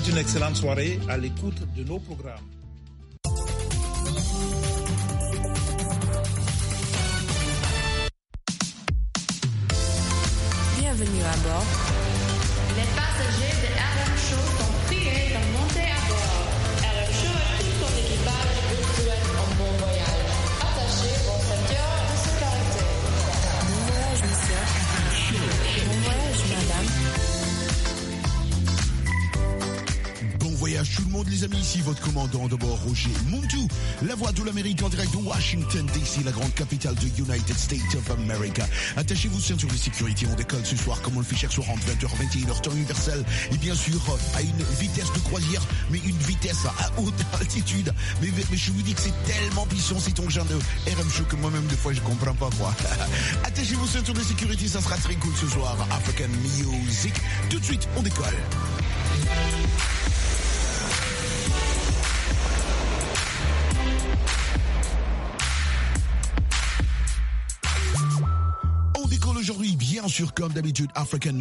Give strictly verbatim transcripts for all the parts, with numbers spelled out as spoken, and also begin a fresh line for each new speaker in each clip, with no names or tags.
une excellente soirée à l'écoute de nos programmes.
Bienvenue à bord.
Les passagers de R M Show sont priés de monter à bord. R M Show et tout son équipage vous souhaitent un bon voyage. Attachez vos ceintures de sécurité.
Bon voyage, monsieur. Bon voyage, madame.
Bon voyage tout le monde les amis, ici votre commandant de bord Roger Montou, la voix de l'Amérique en direct de Washington D C, la grande capitale de United States of America. Attachez-vous ceinture de sécurité, on décolle ce soir comme on le fait chaque soir entre vingt heures vingt et une heures temps universel et bien sûr à une vitesse de croisière, mais une vitesse à haute altitude. Mais, mais je vous dis que c'est tellement puissant cet engin de R M Show que moi-même des fois je comprends pas quoi. Attachez-vous ceinture de sécurité, ça sera très cool ce soir. African Music, tout de suite on décolle. Aujourd'hui, bien sûr, comme d'habitude, African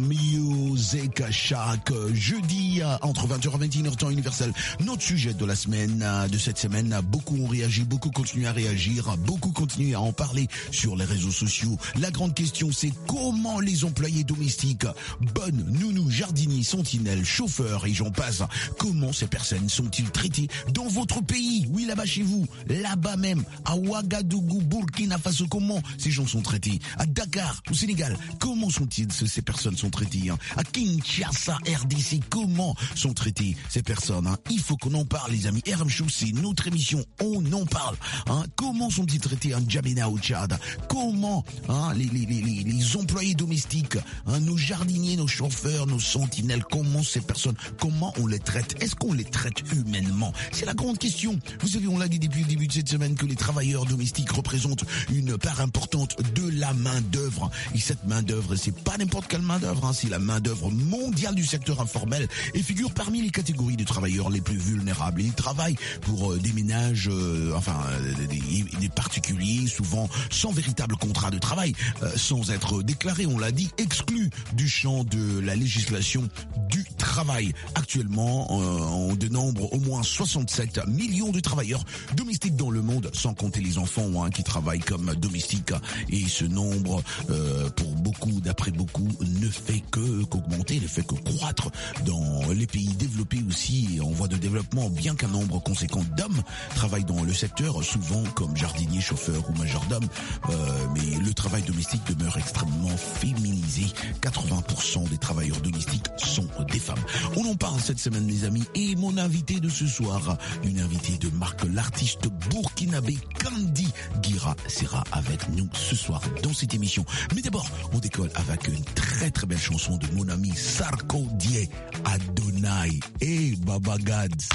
Music chaque jeudi entre vingt heures et vingt et une heures temps universel. Notre sujet de la semaine, de cette semaine, beaucoup ont réagi, beaucoup continuent à réagir, beaucoup continuent à en parler sur les réseaux sociaux. La grande question, c'est comment les employés domestiques, bonnes, nounous, jardiniers, sentinelles, chauffeurs et j'en passe, comment ces personnes sont-ils traitées dans votre pays? Oui, là-bas chez vous, là-bas même, à Ouagadougou, Burkina Faso, comment ces gens sont traités? À Dakar, au Sénégal, comment sont-ils, ces personnes sont traitées hein? À Kinshasa, R D C, comment sont traitées ces personnes hein? Il faut qu'on en parle les amis. R M Show, c'est notre émission, on en parle hein? Comment sont-ils traités en Djamena au Tchad? Comment hein, les, les, les, les, les employés domestiques, hein, nos jardiniers, nos chauffeurs, nos sentinelles, comment ces personnes, comment on les traite? Est-ce qu'on les traite humainement? C'est la grande question. Vous savez, on l'a dit depuis le début de cette semaine que les travailleurs domestiques représentent une part importante de la main d'œuvre. Et cette main d'œuvre, c'est pas n'importe quelle main d'œuvre, hein, c'est la main d'œuvre mondiale du secteur informel et figure parmi les catégories de travailleurs les plus vulnérables. Ils travaillent pour euh, des ménages, euh, enfin euh, des, des particuliers, souvent sans véritable contrat de travail, euh, sans être déclarés, on l'a dit, exclus du champ de la législation du travail. Actuellement, euh, on dénombre au moins soixante-sept millions de travailleurs domestiques dans le monde, sans compter les enfants hein, qui travaillent comme domestiques. Et ce nombre euh, pour beaucoup, d'après beaucoup, ne fait que qu'augmenter, ne fait que croître dans les pays développés aussi en voie de développement, bien qu'un nombre conséquent d'hommes travaillent dans le secteur, souvent comme jardiniers, chauffeurs ou majordomes, euh, mais le travail domestique demeure extrêmement féminisé. quatre-vingts pour cent des travailleurs domestiques sont des femmes. On en parle cette semaine les amis, et mon invité de ce soir, une invitée de marque, l'artiste burkinabé Kandi Gira sera avec nous ce soir dans cette émission. Mais d'abord, on décolle avec une très très belle chanson de mon ami Sarkodie Adonai et Baba Gads.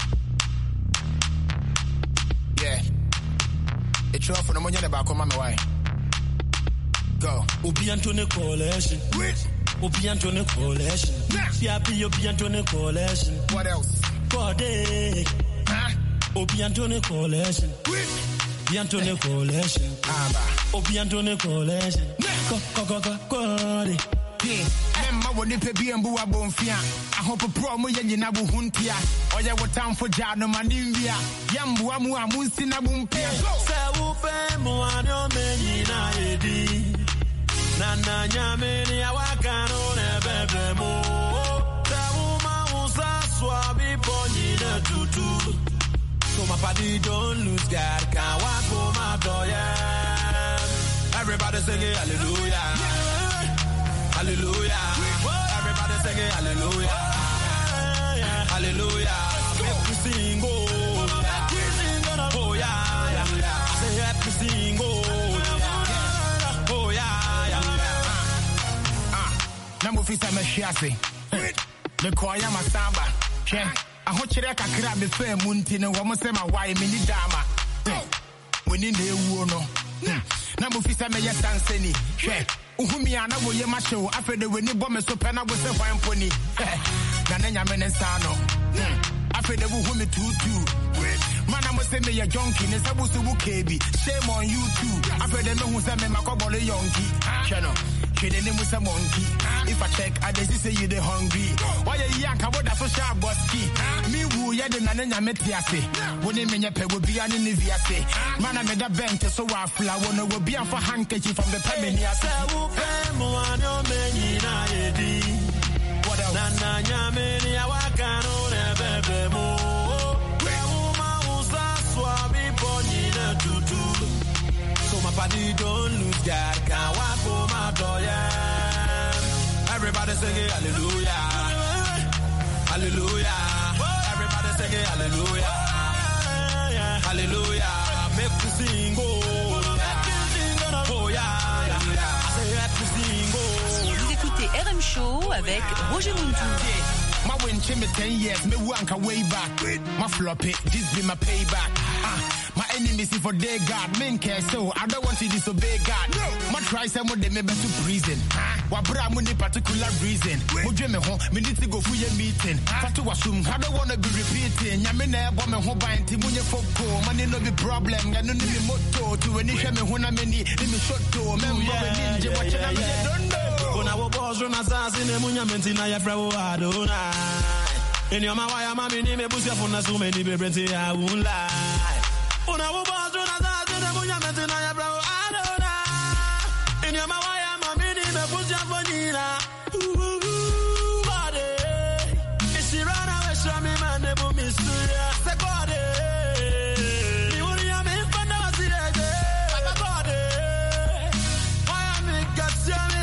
Yeah. It's off for the money about come on my way. Go.
Obi Antone Coalition. Obi Antone Coalition. Siapi Obi Antone Coalition.
What else?
Code.
Huh?
Obi Antone Coalition. Obi Antone Coalition.
Aba.
Obi Antone Coalition. Go go go go Code.
Memma woni pe bi embu abonfia. Ahopo pro mo yenyi na bu huntia. Oye wo time for jano manimvia. Yambu amu amunsi na bumpia.
Se wo fe mo anyo menyi na edi. Na na nyameni awaka no ne bebe mo. Se wo ma usa swabi ponyi na tutu. So my party don't lose God, can't walk for my door, yeah. Everybody singing hallelujah. Hallelujah. Everybody singing hallelujah. Hallelujah. Make me sing, oh. Oh, yeah, yeah. I say happy sing, oh. Oh, yeah, yeah.
Ah, na mufisa meshiase. The choir masamba. Che. I hope you like a crab the fair mountain and one say my wife mini dama. When in the wono. Na mufisa me yes anseni. Che. Uhumi ana wo ye ma show after the when bomb so pena wo se fine pony. Na na nyame ne sano. After the uhumi tutu. Man I say me a junkie ne sabu su bu kebi. Shame on you too. After the me hu say me makobole yonki. Chano. She the name was a monkey. If I check, I just say you the hungry. Why you yank about that social bossy? Me woo ya the nana metiase. When they mean your pay will be an inviase. Man, I made a bench so I flower will be for handkerchief from the Pemini. What else? Nana Yamini, I can't own a baby more. Where woman was a swabby pony to do. So my body don't lose God, can't walk home my door. Everybody sing hallelujah, hallelujah. Everybody sing hallelujah, hallelujah. Make me sing, oh, oh yeah, I say let me sing, oh.
Vous écoutez R M Show avec Roger Muntou.
My win chimney ten years, me wank way back. My floppy, this be my payback. Ah, my enemies if for their God, men care so I don't want to disobey God. No. My try some of them me to prison. Ah, what bra money particular reason. Mo dream me home, me need to go for your meeting. Ah, to assume I don't wanna be repeating. Ya me na bo me ho ban ti munye foko. Money no be problem, ya no need me motto. To any shame me ho na me ni, me shot to. Men go be ninja watch na me don't know. When I was born, I was in the Munya Mentina, ya frau Adonai. In your Mawaya, Mammy, me push up on a so many baby, I won't lie. When I was born, I was in the Munya Mentina, ya frau Adonai. In your Mawaya, Mammy, me push up on Nina. Ooh, body. If she ran away, show me my neighbor, Miss Suya. Say, body. Me would you have been fun of the day? My body. Why am I got you?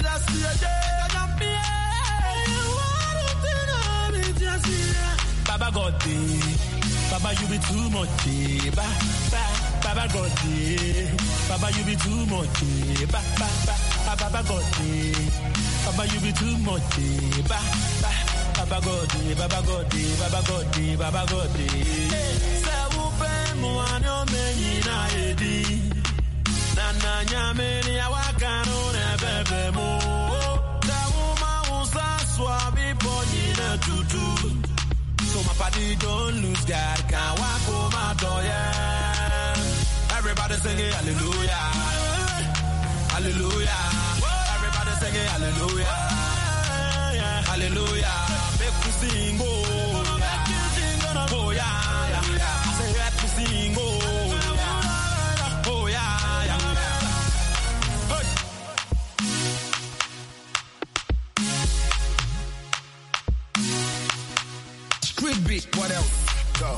Baba God, Baba you be too much, ba ba. Baba God, Baba you be too much, ba ba ba. Baba God, Baba you be too much, ba ba. Baba God, Baba God, Baba God, Baba God. Say who pay mo anyo me na edi. Na na nya me ni awakano na bebe mo. Say who ma usa swabi poni na tutu. So my body don't lose God, can't walk home my door, yeah. Everybody singing hallelujah, hallelujah. Everybody singing hallelujah, hallelujah. Make me sing, oh, yeah. Oh yeah, yeah. I say let me sing, oh, yeah. Oh yeah, yeah. Street beat, what else? Go.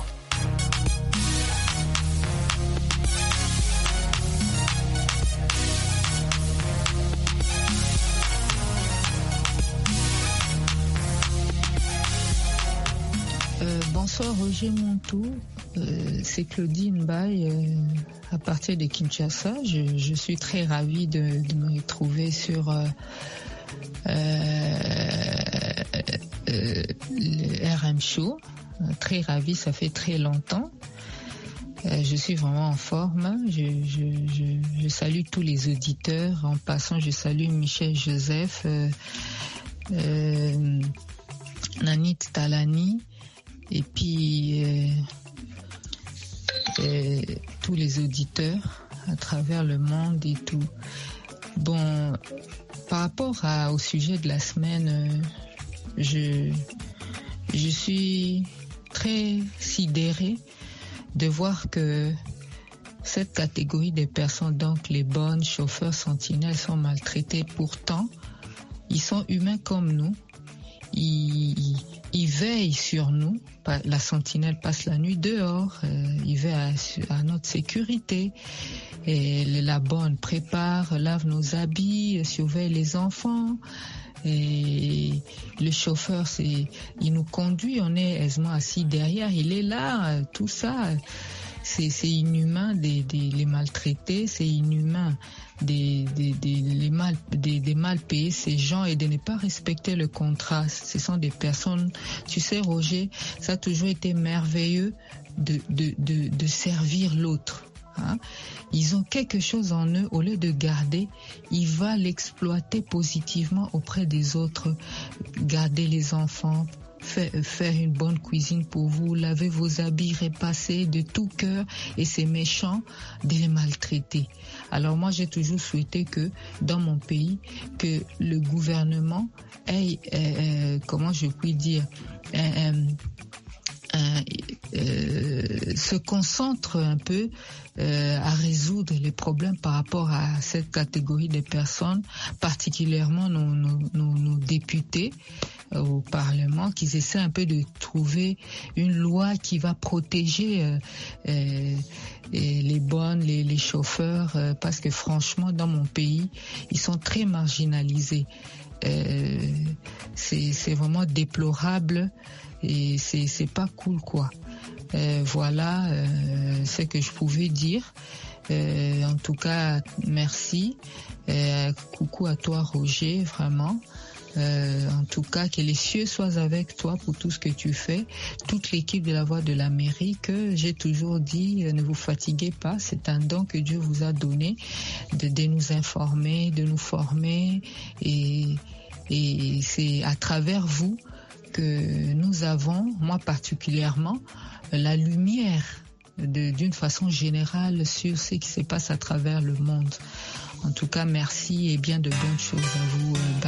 Euh, bonsoir Roger Muntou, euh, c'est Claudine Bay euh, à partir de Kinshasa. Je, je suis très ravie de, de me retrouver sur euh, euh, euh, le R M Show. Euh, très ravie, ça fait très longtemps. Euh, je suis vraiment en forme. Je, je, je, je salue tous les auditeurs. En passant, je salue Michel Joseph, euh, euh, Nanit Talani, et puis euh, euh, tous les auditeurs à travers le monde et tout. Bon, par rapport à, au sujet de la semaine, euh, je, je suis très sidérée de voir que cette catégorie de personnes, donc les bonnes chauffeurs sentinelles, sont maltraités. Pourtant, ils sont humains comme nous. Ils, ils, ils veillent sur nous. La sentinelle passe la nuit dehors. Euh, ils veillent à, à notre sécurité. Et la bonne prépare, lave nos habits, surveille les enfants. Et le chauffeur, c'est, il nous conduit, on est aisément assis derrière, il est là, tout ça, c'est, c'est inhumain de, de les maltraiter, c'est inhumain de, de, de, les mal, de, de mal payer ces gens et de ne pas respecter le contrat. Ce sont des personnes, tu sais Roger, ça a toujours été merveilleux de, de, de, de servir l'autre. Hein? Ils ont quelque chose en eux, au lieu de garder, ils vont l'exploiter positivement auprès des autres, garder les enfants, faire, faire une bonne cuisine pour vous, laver vos habits, repasser de tout cœur, et c'est méchant de les maltraiter. Alors moi, j'ai toujours souhaité que dans mon pays, que le gouvernement ait, euh, comment je puis dire, euh, euh, euh, se concentre un peu euh, à résoudre les problèmes par rapport à cette catégorie de personnes, particulièrement nos, nos, nos, nos députés euh, au Parlement, qu'ils essaient un peu de trouver une loi qui va protéger euh, euh, les bonnes, les, les chauffeurs, euh, parce que franchement, dans mon pays, ils sont très marginalisés. Euh, c'est, c'est vraiment déplorable et c'est, c'est pas cool, quoi. Euh, voilà euh, ce que je pouvais dire. Euh, en tout cas, merci. Euh, coucou à toi, Roger, vraiment. Euh, en tout cas, que les cieux soient avec toi pour tout ce que tu fais. Toute l'équipe de la Voix de l'Amérique, j'ai toujours dit, ne vous fatiguez pas. C'est un don que Dieu vous a donné de, de nous informer, de nous former. Et, et c'est à travers vous que nous avons, moi particulièrement, la lumière de, d'une façon générale sur ce qui se passe à travers le monde. En tout cas, merci et bien de bonnes choses à vous. Bye.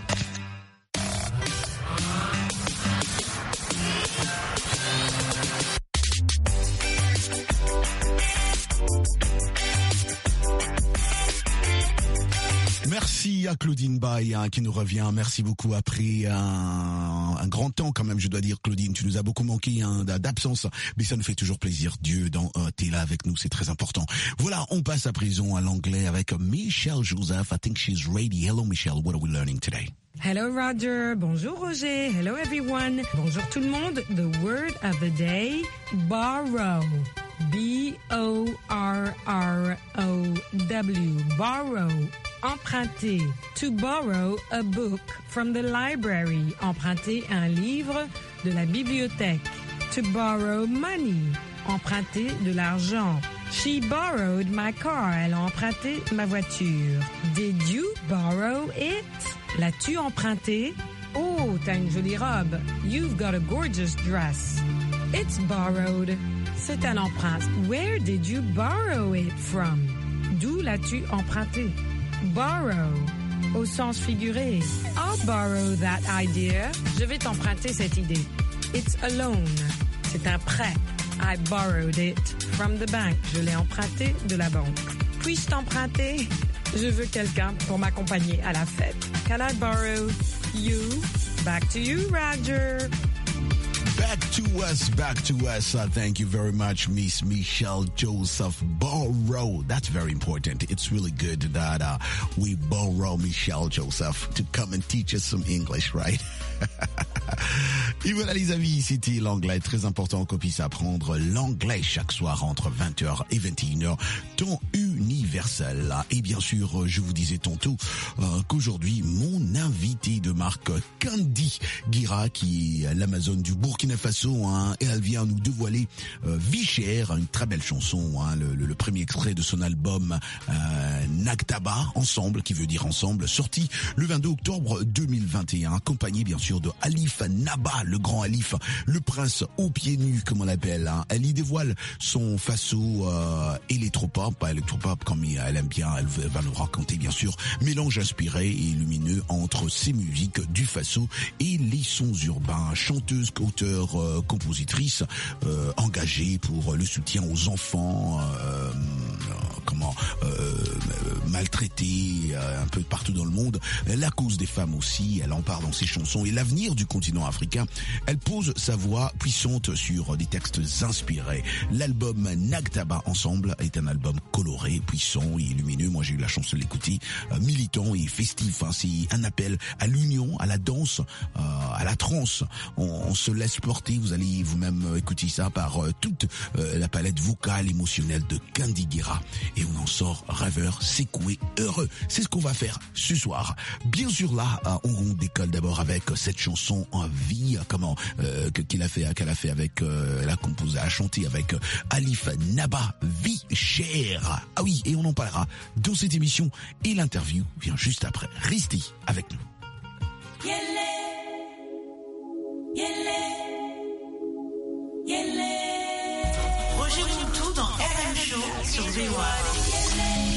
Merci à Claudine Bay hein, qui nous revient. Merci beaucoup après un, un grand temps quand même, je dois dire, Claudine. Tu nous as beaucoup manqué hein, d'absence, mais ça nous fait toujours plaisir. Dieu, dans, euh, t'es là avec nous, c'est très important. Voilà, on passe à présent à l'anglais avec Michelle Joseph. I think she's ready. Hello Michelle, what are we learning today?
Hello Roger, bonjour Roger, hello everyone. Bonjour tout le monde. The word of the day, borrow. B O R R O W, borrow. Emprunter. To borrow a book from the library. Emprunter un livre de la bibliothèque. To borrow money. Emprunter de l'argent. She borrowed my car. Elle a emprunté ma voiture. Did you borrow it? L'as-tu emprunté? Oh, t'as une jolie robe. You've got a gorgeous dress. It's borrowed. C'est un emprunt. Where did you borrow it from? D'où l'as-tu emprunté? Borrow, au sens figuré. I'll borrow that idea. Je vais t'emprunter cette idée. It's a loan. C'est un prêt. I borrowed it from the bank. Je l'ai emprunté de la banque. Puis-je t'emprunter? Je veux quelqu'un pour m'accompagner à la fête. Can I borrow you? Back to you, Roger.
Back to us, back to us. Uh, thank you very much, Miss Michelle Joseph. Borrow. That's very important. It's really good that uh, we borrow Michelle Joseph to come and teach us some English, right? Et voilà les amis, c'était l'anglais, très important qu'on puisse apprendre l'anglais chaque soir entre vingt heures et vingt et une heures, temps universel. Et bien sûr, je vous disais tantôt euh, qu'aujourd'hui, mon invité de marque, Kandi Guira, qui est l'Amazone du Burkina Faso, hein, et elle vient nous dévoiler euh, Vie chère, une très belle chanson, hein, le, le, le premier extrait de son album euh, Naktaba, Ensemble, qui veut dire ensemble, sorti le vingt-deux octobre deux mille vingt et un, accompagné bien sûr de Alif Naba, le grand Alif, le prince aux pieds nus, comme on l'appelle. Hein. Elle y dévoile son faso euh, électropop, pas électropop comme elle aime bien, elle va nous raconter bien sûr, mélange inspiré et lumineux entre ses musiques du faso et les sons urbains. Chanteuse, auteure, euh, compositrice, euh, engagée pour le soutien aux enfants, euh, comment euh, maltraités euh, un peu partout dans le monde, la cause des femmes aussi, elle en parle dans ses chansons et l'avenir du continent africain. Elle pose sa voix puissante sur des textes inspirés. L'album Naktaba Ensemble est un album coloré, puissant et lumineux. Moi j'ai eu la chance de l'écouter, euh, militant et festif. Hein. C'est un appel à l'union, à la danse, euh, à la trance. On, on se laisse porter, vous allez vous-même écouter ça par euh, toute euh, la palette vocale, émotionnelle de Kandi Guira. Et on en sort rêveur, secoué, heureux. C'est ce qu'on va faire ce soir. Bien sûr là, euh, on décolle d'abord avec cette chanson en vie, comment euh, qu'il a fait, qu'elle a fait avec, euh, elle a composé, a chanté avec euh, Alif Naba, Vie chère. Ah oui, et on en parlera dans cette émission et l'interview vient juste après. Restez avec nous.
Yelle, yelle.
Montoux dans R M Show sur V O A.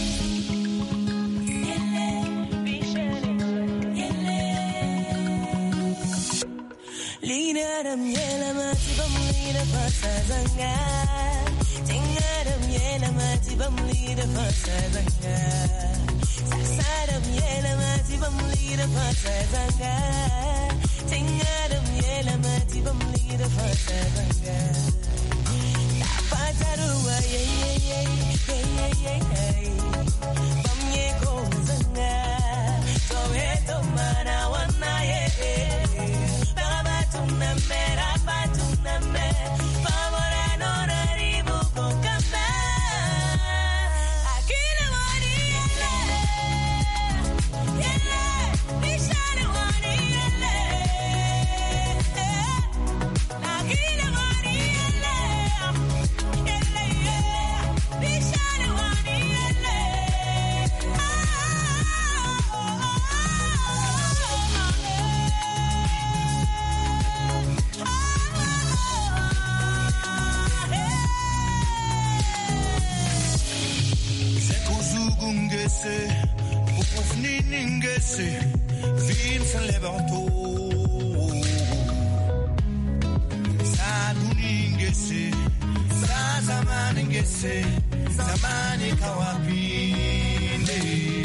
Lidaram yela mati bam lida fasa zanga. Tingaram yela mati bam lida fasa zanga. Sasaram yela mati bam lida fasa zanga. Tingaram yela mati bam lida fasa zanga. Tapataruwa ye ye ye ye ye ye ye. Bam ye ko zanga. To he to mana wana ye.
Vincent Levanto Saduningese Sazamaningese Zamani Kawapinde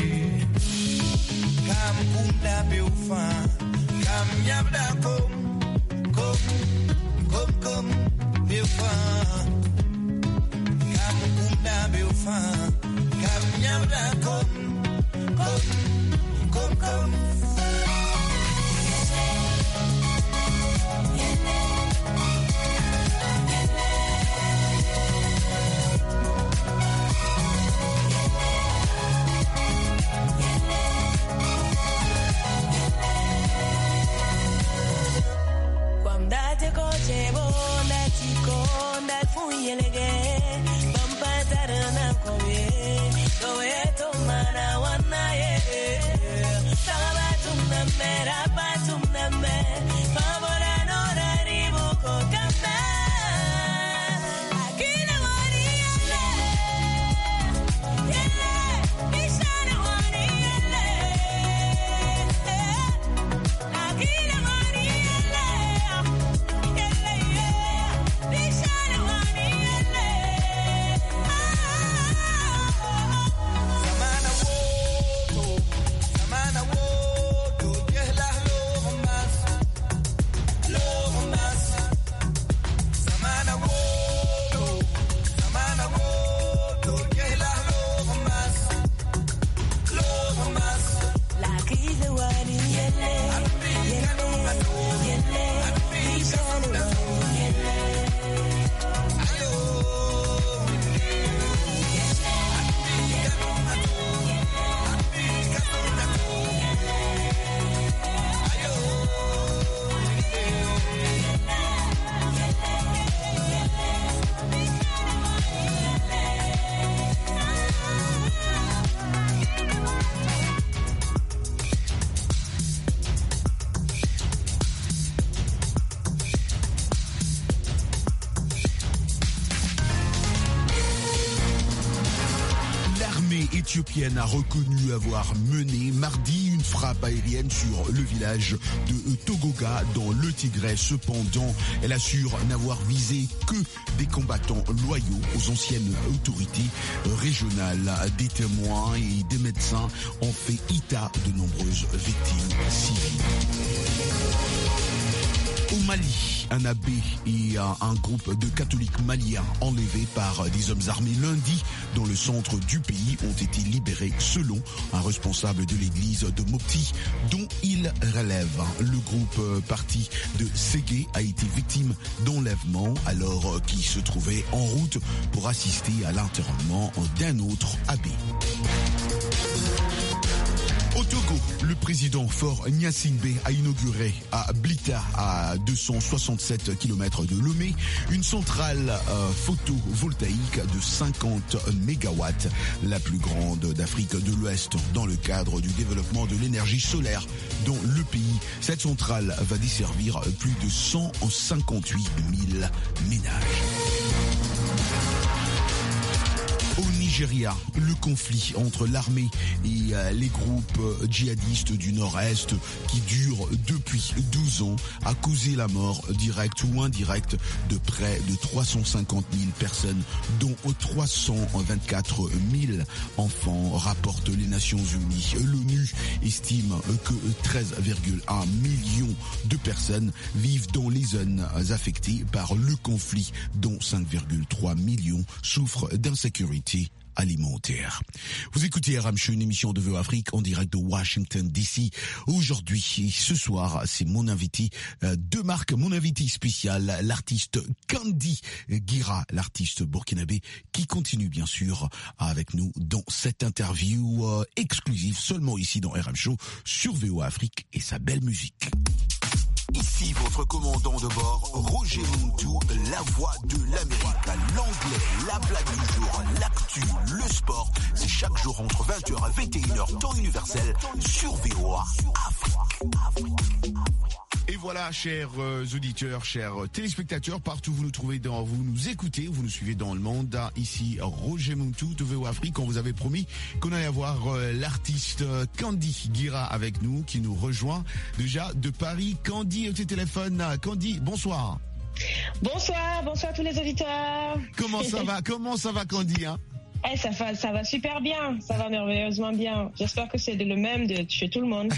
Kam Kunda Beufa Kam Yabda Kom Kom Kom Kom Beufa Kam Kunda Beufa Kam Yabda Kom Kom Kom Kom
éthiopienne a reconnu avoir mené mardi une frappe aérienne sur le village de Togoga dans le Tigray. Cependant, elle assure n'avoir visé que des combattants loyaux aux anciennes autorités régionales. Des témoins et des médecins ont fait état de nombreuses victimes civiles. Au Mali, un abbé et un groupe de catholiques maliens enlevés par des hommes armés lundi dans le centre du pays ont été libérés selon un responsable de l'église de Mopti dont il relève. Le groupe parti de Ségué a été victime d'enlèvement alors qu'il se trouvait en route pour assister à l'enterrement d'un autre abbé. Au Togo, le président Faure Gnassingbé a inauguré à Blita, à deux cent soixante-sept kilomètres de Lomé, une centrale euh, photovoltaïque de cinquante mégawatts, la plus grande d'Afrique de l'Ouest, dans le cadre du développement de l'énergie solaire dans le pays. Cette centrale va desservir plus de cent cinquante-huit mille ménages. Nigeria, le conflit entre l'armée et euh, les groupes euh, djihadistes du Nord-Est qui dure depuis douze ans a causé la mort directe ou indirecte de près de trois cent cinquante mille personnes, dont trois cent vingt-quatre mille enfants, rapportent les Nations Unies. L'ONU estime que treize virgule un millions de personnes vivent dans les zones affectées par le conflit, dont cinq virgule trois millions souffrent d'insécurité alimentaire. Vous écoutez R M Show, une émission de V O Afrique en direct de Washington D C. Aujourd'hui, ce soir, c'est mon invité euh, de marque, mon invité spécial, l'artiste Kandi Guira, l'artiste burkinabé, qui continue bien sûr avec nous dans cette interview euh, exclusive seulement ici dans R M Show sur V O Afrique et sa belle musique. Ici votre commandant de bord, Roger Muntu, la voix de l'Amérique, l'anglais, la blague du jour, l'actu, le sport. C'est chaque jour entre vingt heures et vingt et une heures, temps universel, sur V O A Afrique. Et voilà, chers euh, auditeurs, chers téléspectateurs, partout vous nous trouvez, dans, vous nous écoutez, vous nous suivez dans le monde. Ici, Roger Muntu de V O Afrique. On vous avait promis qu'on allait avoir euh, l'artiste euh, Kandi Guira avec nous, qui nous rejoint déjà de Paris. Kandi au téléphone. Kandi, bonsoir.
Bonsoir, bonsoir à tous les auditeurs.
Comment ça va? Comment ça va, Kandi, hein?
Eh, ça va, ça va super bien, ça va merveilleusement bien. J'espère que c'est le même de chez tout le monde.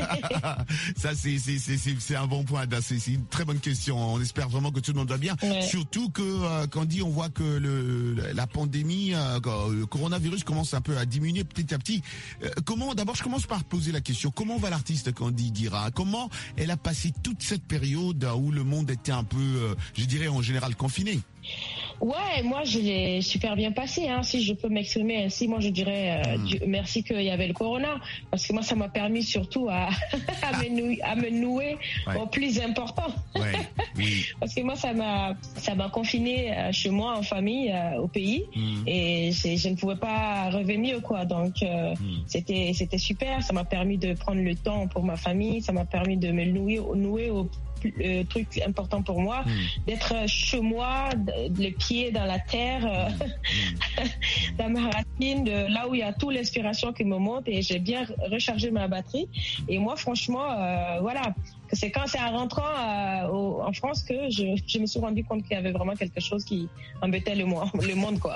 Ça, c'est, c'est, c'est, c'est, c'est un bon point. C'est, c'est une très bonne question. On espère vraiment que tout le monde va bien.
Ouais.
Surtout que, euh, quand on dit, on voit que le, la pandémie, euh, le coronavirus commence un peu à diminuer petit à petit. Euh, comment, d'abord, je commence par poser la question. Comment va l'artiste Kandi Guira? Comment elle a passé toute cette période où le monde était un peu, euh, je dirais, en général confiné?
Ouais, moi je l'ai super bien passé, hein. Si je peux m'exprimer ainsi, moi je dirais euh,
mmh.
Dieu, merci qu'il y avait le corona, parce que moi ça m'a permis surtout à, à, me, nouer, à me nouer ouais. au plus important.
Ouais. Oui.
Parce que moi ça m'a ça m'a confiné euh, chez moi en famille euh, au pays mmh. et je ne pouvais pas revenir quoi. Donc euh, mmh. c'était c'était super, ça m'a permis de prendre le temps pour ma famille, ça m'a permis de me nouer nouer au le truc important pour moi, mmh. d'être chez moi, les pieds dans la terre, euh, mmh. dans ma racine, de là où il y a toute l'inspiration qui me monte, et j'ai bien rechargé ma batterie. Et moi, franchement, euh, voilà, c'est quand c'est en rentrant euh, au, en France que je, je me suis rendu compte qu'il y avait vraiment quelque chose qui embêtait le, le monde, quoi.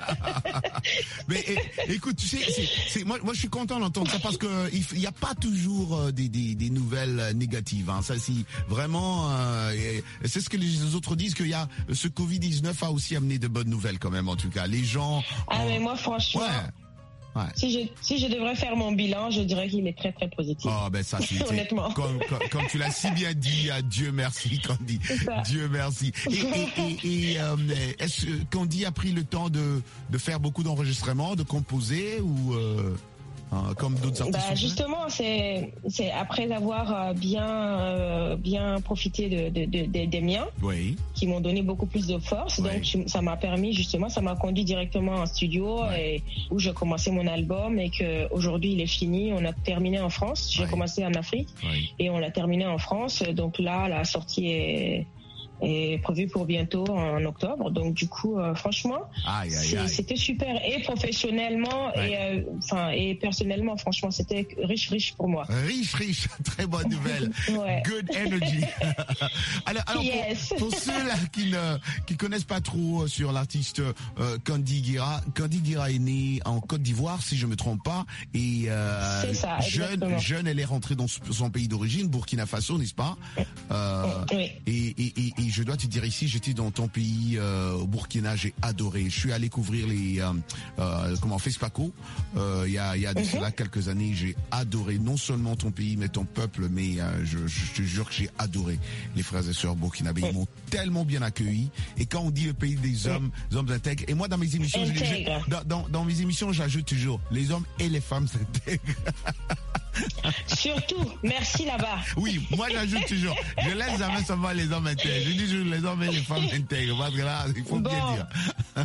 Mais é, écoute, tu sais, c'est, c'est, moi, moi je suis content d'entendre ça parce que il n'y a pas toujours euh, des, des, des nouvelles négatives. Hein. Ça, c'est vraiment, euh, c'est ce que les autres disent, qu'il y a ce covid dix-neuf a aussi amené de bonnes nouvelles quand même, en tout cas. Les gens.
Ah
euh,
mais moi, franchement. Ouais. Ouais. Si je si je devrais faire mon bilan, je dirais qu'il est très très positif.
Oh ben ça c'est
honnêtement.
Comme, comme, comme tu l'as si bien dit, Dieu merci Kandi. Dieu merci. Et, et, et, et euh, est-ce que Kandi a pris le temps de de faire beaucoup d'enregistrements, de composer ou euh... comme d'autres artistes?
Bah justement, c'est c'est après avoir bien euh, bien profité de, de, de, de des miens,
oui.
qui m'ont donné beaucoup plus de force. Oui. Donc ça m'a permis justement, ça m'a conduit directement en studio, oui. et où j'ai commencé mon album, et que aujourd'hui il est fini. On a terminé en France. J'ai oui. commencé en Afrique, oui. et on l'a terminé en France. Donc là, la sortie est est prévu pour bientôt en octobre. Donc du coup, euh, franchement,
aïe, aïe, aïe.
c'était super, et professionnellement ouais. et enfin euh, et personnellement, franchement, c'était riche, riche pour moi.
Riche, riche, très bonne nouvelle.
Ouais.
Good energy. alors, alors
yes.
pour, pour ceux là qui ne qui connaissent pas trop sur l'artiste euh, Kandi Guira, Kandi Guira est née en Côte d'Ivoire, si je me trompe pas, et euh,
c'est ça,
jeune, jeune, elle est rentrée dans son pays d'origine, Burkina Faso, n'est-ce pas? euh,
oui.
Et, et, et, et je dois te dire ici, j'étais dans ton pays, euh, au Burkina, j'ai adoré. Je suis allé couvrir les, euh, euh, comment, FESPACO, euh, il y a, il y a de cela mm-hmm. quelques années. J'ai adoré non seulement ton pays, mais ton peuple, mais euh, je, je te jure que j'ai adoré les frères et sœurs burkinabés. Ils m'ont tellement bien accueilli. Et quand on dit le pays des hommes, des hommes intègres, et moi dans mes émissions, je, je, dans, dans, dans mes émissions, j'ajoute toujours les hommes et les femmes s'intègrent.
Surtout, merci là-bas.
Oui, moi j'ajoute toujours, je laisse jamais seulement les hommes intègres. Je dis toujours les hommes et les femmes intègres, parce que là, il faut bon. bien dire.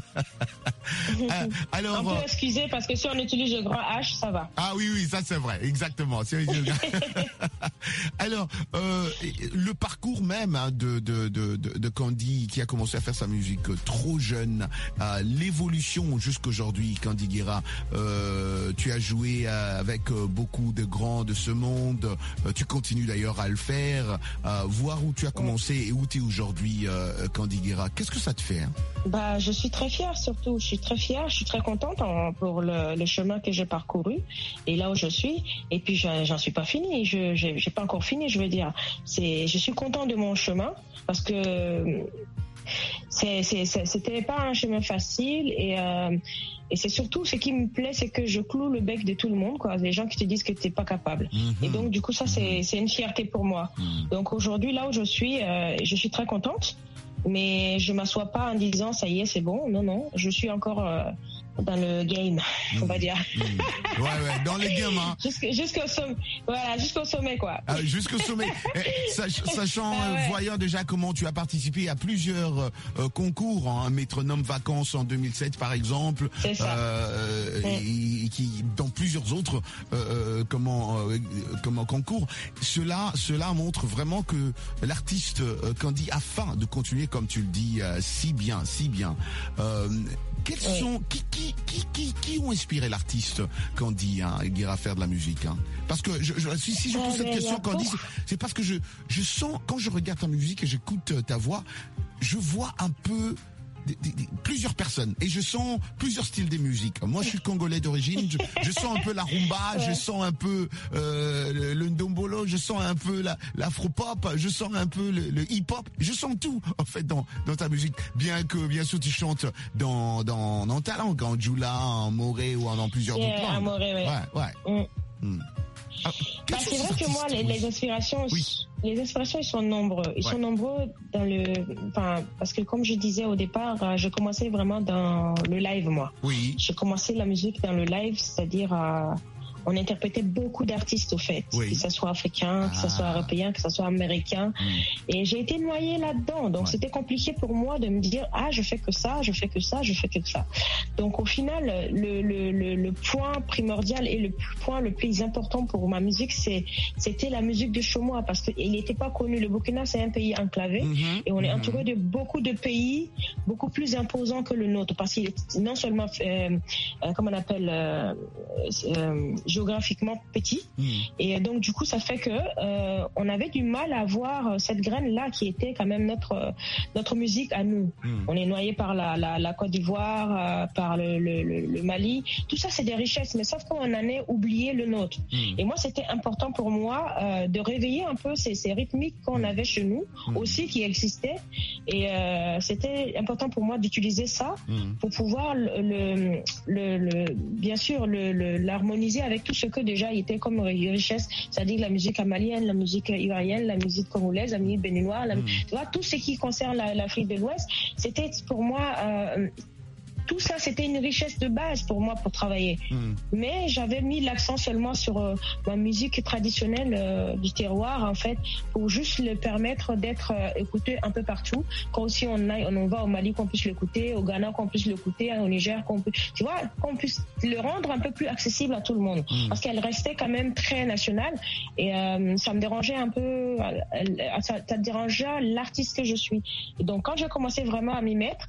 euh, alors,
on peut excuser parce que si on utilise le grand H, ça va.
Ah oui, oui, ça c'est vrai, exactement. Alors, euh, le parcours même hein, de, de, de, de Candy qui a commencé à faire sa musique trop jeune, euh, l'évolution jusqu'aujourd'hui, Candy Guerra, euh, tu as joué euh, avec euh, beaucoup de grands de ce monde, euh, tu continues d'ailleurs à le faire, euh, voir où tu as commencé et où tu es aujourd'hui, euh, Candy Guerra, qu'est-ce que ça te fait hein?
Bah, je suis très fière surtout, je suis très fière, je suis très contente en, pour le, le chemin que j'ai parcouru et là où je suis, et puis j'en, j'en suis pas fini, je j'ai, j'ai pas encore fini, je veux dire, c'est, je suis contente de mon chemin parce que c'est, c'est, c'est, c'était pas un chemin facile et euh, et c'est surtout ce qui me plaît, c'est que je cloue le bec de tout le monde, quoi. Les gens qui te disent que t'es pas capable. Mm-hmm. Et donc du coup ça c'est c'est une fierté pour moi. Mm. Donc aujourd'hui là où je suis, euh, je suis très contente. Mais je m'assois pas en disant ça y est c'est bon, non non, je suis encore euh, dans le game, on va dire.
Mmh. Ouais ouais, dans le game hein.
Jusqu'au, jusqu'au sommet, voilà, jusqu'au sommet quoi.
Ah, jusqu'au sommet. Eh, sach, sachant, ah ouais. euh, voyant déjà comment tu as participé à plusieurs euh, concours, hein, Métronome Vacances en deux mille sept par exemple,
c'est ça.
Euh, mmh. et, et qui dans plusieurs autres euh, comment euh, comment concours. Cela cela montre vraiment que l'artiste euh, Candy a faim de continuer. Comme tu le dis euh, si bien, si bien. Euh, quels oui. sont qui, qui qui qui qui ont inspiré l'artiste Candy hein, Guerra à faire de la musique hein? Parce que je, je, si, si je pose cette question Candy, c'est, c'est parce que je je sens quand je regarde ta musique et j'écoute ta voix, je vois un peu Des, des, des, plusieurs personnes et je sens plusieurs styles de musique. Moi je suis congolais d'origine, je, je sens un peu la rumba, ouais. je sens un peu euh, le, le ndombolo, je sens un peu la, l'afro-pop, je sens un peu le, le hip-hop, je sens tout en fait dans, dans ta musique, bien que bien sûr tu chantes dans, dans, dans ta langue, en djoula, en moré ou en, en plusieurs
yeah,
autres langues.
En moré, ouais.
ouais, ouais. Mm. Mm.
Ah, bah, c'est vrai que moi les, les inspirations oui. les inspirations ils sont nombreux ils ouais. sont nombreux dans le enfin parce que comme je disais au départ je commençais vraiment dans le live moi
oui
j'ai commencé la musique dans le live, c'est-à-dire euh, on interprétait beaucoup d'artistes au fait, oui. que ce soit africain, ah. que ce soit européen, que ce soit américain. Mm. Et j'ai été noyée là-dedans. Donc ouais. c'était compliqué pour moi de me dire ah je fais que ça, je fais que ça, je fais que ça. Donc au final le le le, le point primordial et le point le plus important pour ma musique c'est c'était la musique de chez moi parce que il n'était pas connu. Le Burkina c'est un pays enclavé mm-hmm. et on est entouré de beaucoup de pays beaucoup plus imposants que le nôtre parce qu'il est non seulement euh, euh, comment on appelle euh, euh, géographiquement petit mmh. et donc du coup ça fait que euh, on avait du mal à voir cette graine là qui était quand même notre notre musique à nous. Mmh. On est noyé par la, la, la Côte d'Ivoire, euh, par le, le, le Mali, tout ça c'est des richesses mais sauf qu'on en a oublié le nôtre. Mmh. Et moi c'était important pour moi euh, de réveiller un peu ces, ces rythmiques qu'on avait chez nous mmh. aussi qui existaient et euh, c'était important pour moi d'utiliser ça mmh. pour pouvoir le, le, le, le bien sûr le, le, l'harmoniser avec tout ce que déjà il était comme richesse, c'est-à-dire la musique malienne, la musique ivoirienne, la musique congolaise, la musique béninoise, la, mmh. tu vois, tout ce qui concerne la, l'Afrique de l'Ouest, c'était pour moi euh, tout ça, c'était une richesse de base pour moi pour travailler. Mmh. Mais j'avais mis l'accent seulement sur euh, ma musique traditionnelle euh, du terroir, en fait, pour juste le permettre d'être euh, écouté un peu partout. Quand aussi on, a, on va au Mali, qu'on puisse l'écouter, au Ghana, qu'on puisse l'écouter, au Niger, qu'on puisse, tu vois, qu'on puisse le rendre un peu plus accessible à tout le monde. Mmh. Parce qu'elle restait quand même très nationale et euh, ça me dérangeait un peu, ça, ça dérangeait l'artiste que je suis. Et donc quand j'ai commencé vraiment à m'y mettre,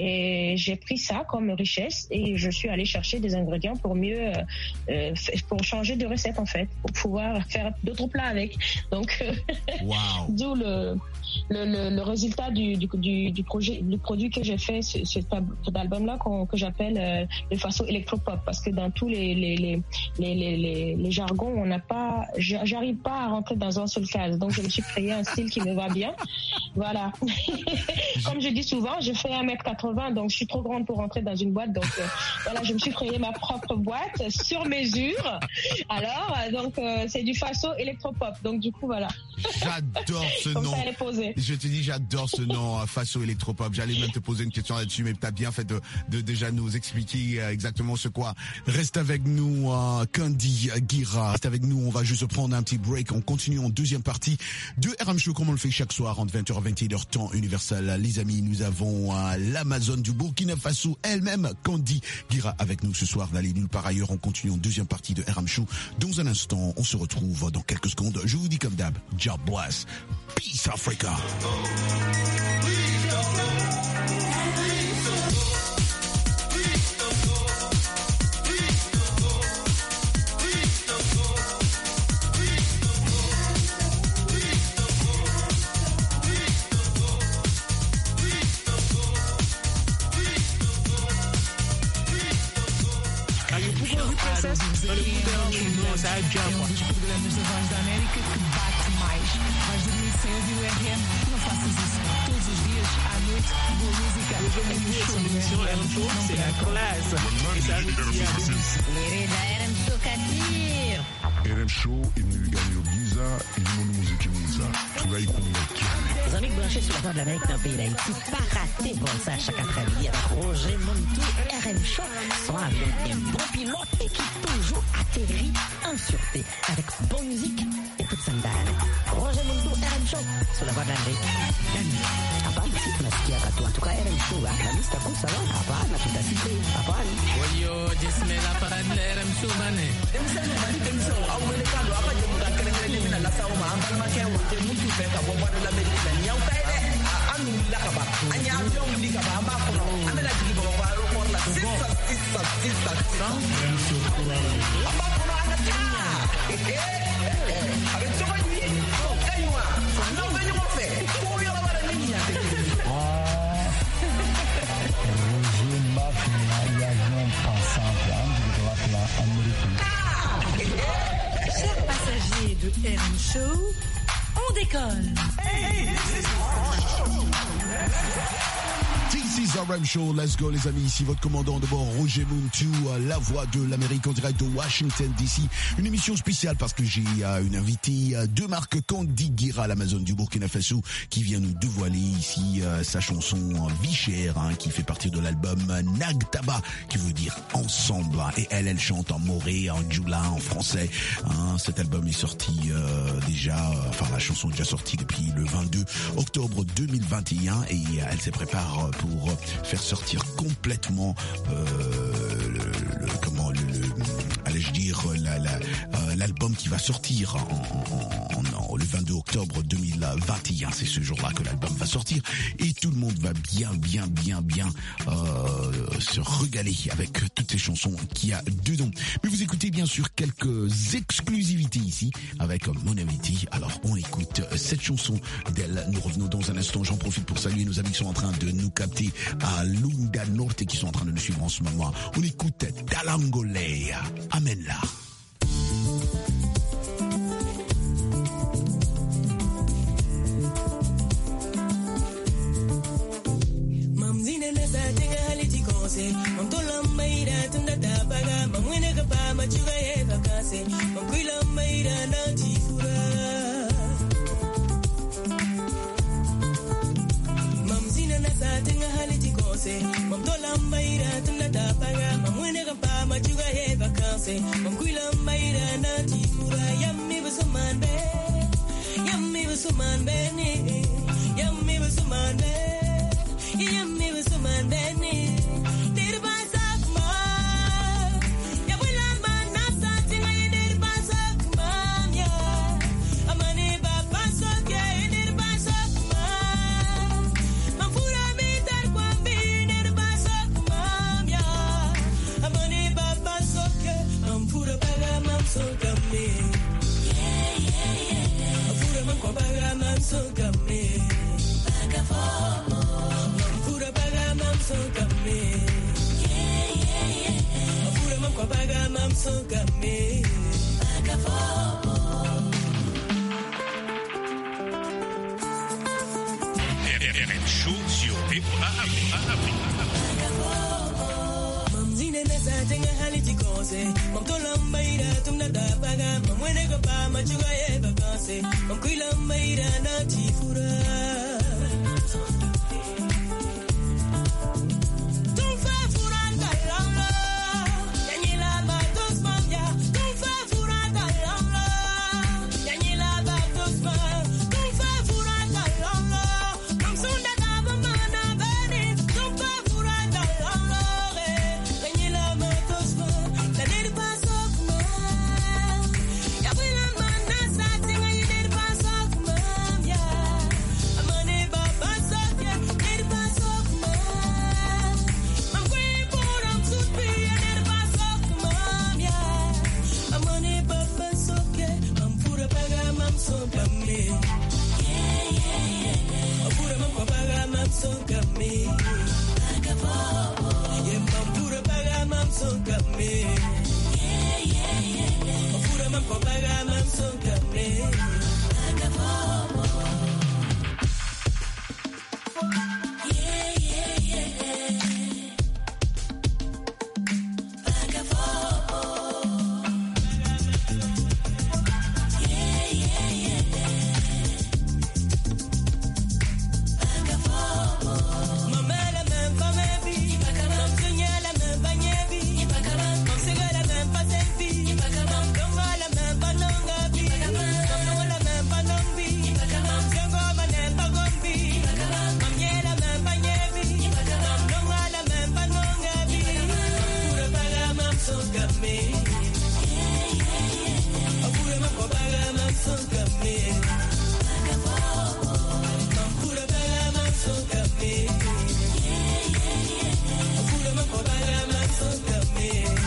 et j'ai pris ça comme richesse et je suis allée chercher des ingrédients pour mieux euh, pour changer de recette en fait, pour pouvoir faire d'autres plats avec. Donc wow. d'où le le, le le résultat du du du, du projet du produit que j'ai fait, ce, cet album là que j'appelle euh, le façon électropop, parce que dans tous les les les les les, les, les jargons on n'a pas j'arrive pas à rentrer dans un seul case, donc je me suis créé un style qui me va bien. Voilà. Comme je dis souvent, je fais un mètre quatre-vingts, donc je suis trop grande pour rentrer dans une boîte, donc euh, voilà, je me suis créé ma propre boîte sur mesure. Alors euh, donc euh, c'est du faso électropop, donc du coup voilà.
J'adore ce
Comme
nom.
Ça, elle est posée. proposer.
Je te dis, j'adore ce nom, Faso Electropop. J'allais même te poser une question là-dessus, mais t'as bien fait de, de déjà nous expliquer exactement ce quoi. Reste avec nous, uh, Candy Guira. Reste avec nous, on va juste prendre un petit break. On continue en deuxième partie de R M Show, comme on le fait chaque soir, entre vingt heures et vingt et une heures, temps universel. Les amis, nous avons uh, l'Amazon du Burkina Faso, elle-même, Candy Guira, avec nous ce soir. N'allez nulle part ailleurs. On continue en deuxième partie de R M Show. Dans un instant, on se retrouve dans quelques secondes. Je vous dis comme d'hab, Jah bless. Peace Africa.
Programas da Voz da América que bate mais. Vais dormir sem ouvir o R M? Não faças isso. Todos os dias, à noite, boa música.
R M Show, c'est la classe. Et ça nous dit
L'Irida R M Show Katir.
R M Show imilingano giza ilimono muziki mwiza tunaikunga kiane.
Les amis branchés sur la voix de l'Amérique dans le pays d'Haïti, pas rater bon ça chaque après-midi avec Roger Montou. R M Show sont avec un bon pilote et qui toujours atterrit en sûreté avec bonne musique et toute sandale. Roger Montou, R M Show sur la voix de l'Amérique. Hapana si tunasikia katu, en tout cas R M Show la lista kusa wa hapana tutasikia hapana.
Wayo jismela paradle R M Show bane.
Demsano bani demsano awele kando apa je muda kerengere mina la sawo ma ambal ma ken wote mutu fe ka bo wala la medina nyaw tay de anu la ka ba anya avion li ka ba ba ko anda la jigi bo ba ro ko la sista sista sista aba ko na anda ta eh avec so ba ni kaywa no ba ni mo fe ko yo la ba ni nya te
Roger Mafia y avion passant de la plan américaine.
Chers passagers de R M Show, on décolle. Hey,
This is R M Show, let's go les amis, ici votre commandant de bord Roger Montou, la voix de l'Amérique en direct de Washington D C. Une émission spéciale parce que j'ai euh, une invitée euh, de marque Candy Guira, l'Amazon du Burkina Faso, qui vient nous dévoiler ici euh, sa chanson euh, Vie chère, hein, qui fait partie de l'album euh, Nag Taba, qui veut dire ensemble. Hein, et elle, elle chante en moré, en djoula, en français. Hein, cet album est sorti euh, déjà, euh, enfin la chanson est déjà sortie depuis le vingt-deux octobre deux mille vingt et un et euh, elle se prépare pour faire sortir complètement euh, le, le, comment le, le allais-je dire la, la, euh, l'album qui va sortir en, en, en, en, le vingt-deux octobre deux mille vingt et un. C'est ce jour-là que l'album va sortir et tout le monde va bien bien bien bien euh, se régaler avec toutes ces chansons qu'il y a dedans. Mais vous écoutez bien sûr quelques exclusivités ici avec mon invité. Alors on écoute cette chanson d'elle. Nous revenons dans un instant. J'en profite pour saluer nos amis qui sont en train de nous capter à Lunda Norte qui sont en train de nous suivre en ce moment. On écoute Dalangolea. Amen-la.
Mamzine na sa tinga haliti konse Mamtola maida tunda tabaga Mamwene kapa machuga ye kakase Mamkwila maida na tifura Mamzine na sa tinga haliti konse Mamtola maida tunda tabaga Mamwene kapa machuga ye kakase Mamkwila maida na tifura Yammi busuman be Yammi busuman be ni Yammi busuman be Yummy with some man, Benny. Did it by Sakma? Yeah, we land by Nasa, I did it by Sakma. Yeah, I'm a neighbor, Pasok, yeah, did it by Sakma. I'm full of meat and one bean, did it by Sakma. Yeah, I'm a neighbor, Pasok, yeah, I'm full of Bagam, I'm so gummy. Yeah, yeah, yeah. I'm full of Bagam, I'm so gummy. Bagafo. So come me, yeah, yeah, yeah. Afura mamko baga mam so come me, baga fo.
R M Show sur V O A Afrique.
Mamzine na sa tenga haliti ko vacances. Mam to lambaira tum na da paga. Mam wene ko pa ma chuga e vacances. Mam kui lambaira na tifura. Tum fa furanda lamba. Yanyila ba dos manja. Tum fa furanda lamba. Yanyila ba dos manja. Tum fa furanda lamba. Mam sunda da ba mana bani. Tum fa furanda lamba. Yanyila ba dos manja. La der pa sok ma. Ya wila mana sa tinga yi der pa sok ma. Ya amane ba ba sok ya der pa sok ma. Mam kwe puram supi ya der pa sok ma. Ya amane ba ba sok ya mam pura paga mam sok me. Yeah yeah yeah. Pura mam ko paga mam sok me. Paga bo. Yeah mam pura paga mam sok me. Yeah yeah yeah. Pura mam ko paga mam sok me. Paga bo. Yeah yeah yeah. Paga bo. Yeah yeah yeah. Paga bo. Mama la même pas ma vie. Mam tunya la même pas nyebi. Mam siga la même pas selfie. Mam donga la même pas longa vie. Mam donga la même pas longi. Mam jengo ma même pas gombi. Mam nye la même pas nyebi. Mam donga la même pas longa vie. Pura paga mam songa me. Pura mam ko paga mam songa me. Mam pura paga mam songa me. Pura mam ko paga mam songa me.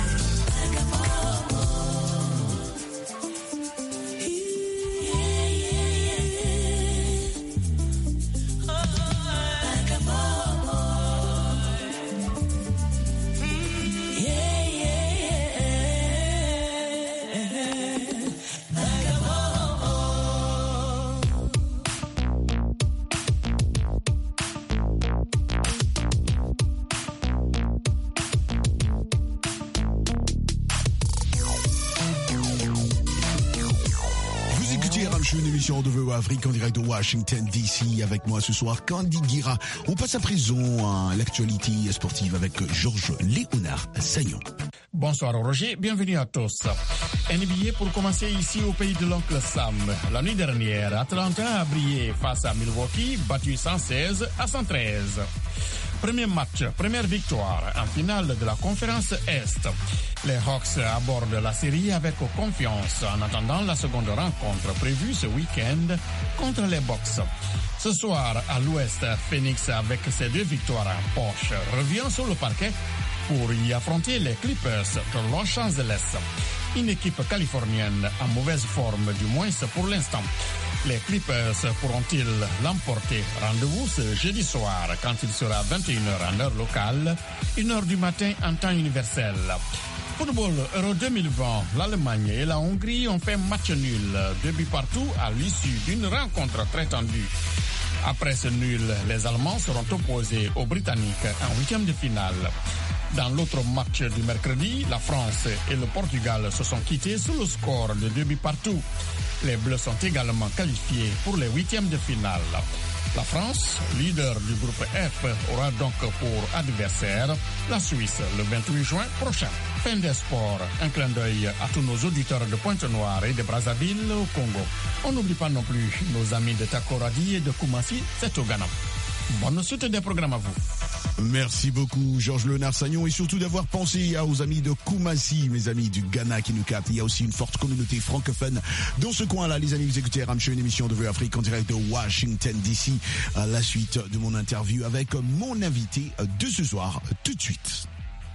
Vous écoutez R M Show, une émission de V O Afrique en direct de Washington D C avec moi ce soir, Candy Guira. On passe à présent à l'actualité sportive avec Georges Léonard Sagnon.
Bonsoir Roger, bienvenue à tous. N B A pour commencer ici au pays de l'oncle Sam. La nuit dernière, Atlanta a brillé face à Milwaukee, battu cent seize à cent treize. Premier match, première victoire en finale de la conférence Est. Les Hawks abordent la série avec confiance en attendant la seconde rencontre prévue ce week-end contre les Bucks. Ce soir, à l'Ouest, Phoenix, avec ses deux victoires en poche, revient sur le parquet pour y affronter les Clippers de Los Angeles. Une équipe californienne en mauvaise forme, du moins pour l'instant. Les Clippers pourront-ils l'emporter? Rendez-vous ce jeudi soir quand il sera vingt et une heures en heure locale, une heure du matin en temps universel. Football Euro deux mille vingt, l'Allemagne et la Hongrie ont fait match nul, deux buts partout à l'issue d'une rencontre très tendue. Après ce nul, les Allemands seront opposés aux Britanniques en huitième de finale. Dans l'autre match du mercredi, la France et le Portugal se sont quittés sous le score de deux buts partout. Les Bleus sont également qualifiés pour les huitièmes de finale. La France, leader du groupe F, aura donc pour adversaire la Suisse le vingt-huit juin prochain. Fin des sports. Un clin d'œil à tous nos auditeurs de Pointe-Noire et de Brazzaville au Congo. On n'oublie pas non plus nos amis de Takoradi et de Koumassi, c'est au Ghana. Bonne suite des programmes à vous.
Merci beaucoup Georges Léonard Sagnon et surtout d'avoir pensé aux amis de Koumassi, mes amis du Ghana qui nous captent. Il y a aussi une forte communauté francophone dans ce coin-là. Les amis, vous écoutez R M Show, une émission de V O Afrique en direct de Washington D C. À la suite de mon interview avec mon invité de ce soir, tout de suite.